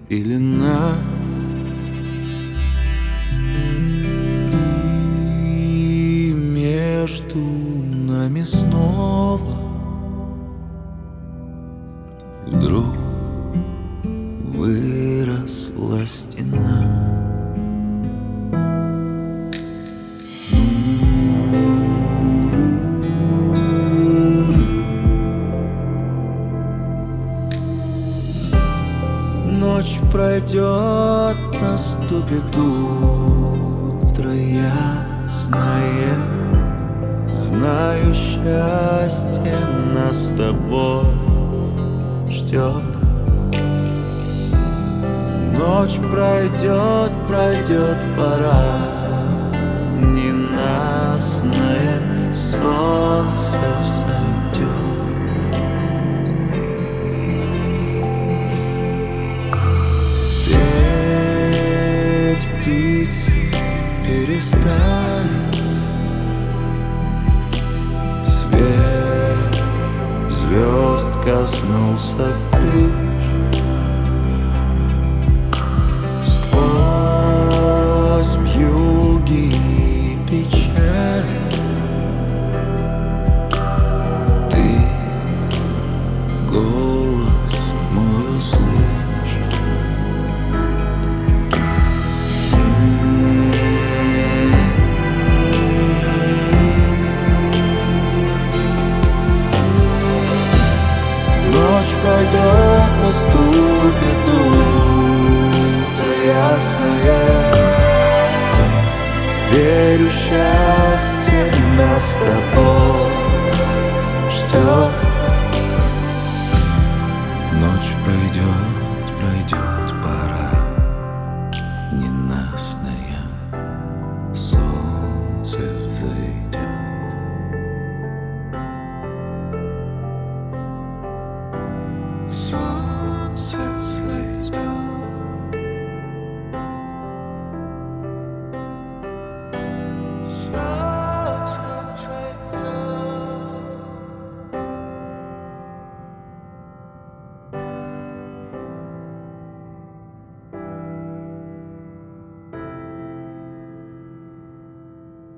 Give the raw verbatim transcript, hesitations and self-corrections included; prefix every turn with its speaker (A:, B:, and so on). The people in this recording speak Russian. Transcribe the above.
A: пелена, и между нами снова вдруг выросла стена. Ночь пройдет, наступит утро ясное. Знаю, счастье нас с тобой ждет. Ночь пройдет, пройдет пора ненастное, солнце взойдет. Птицы перестали, свет звезд коснулся крыш. Сквозь вьюги и печали ты голос мой услышишь. Ночь пройдет, наступит утро ясное. Верю, счастье нас с тобой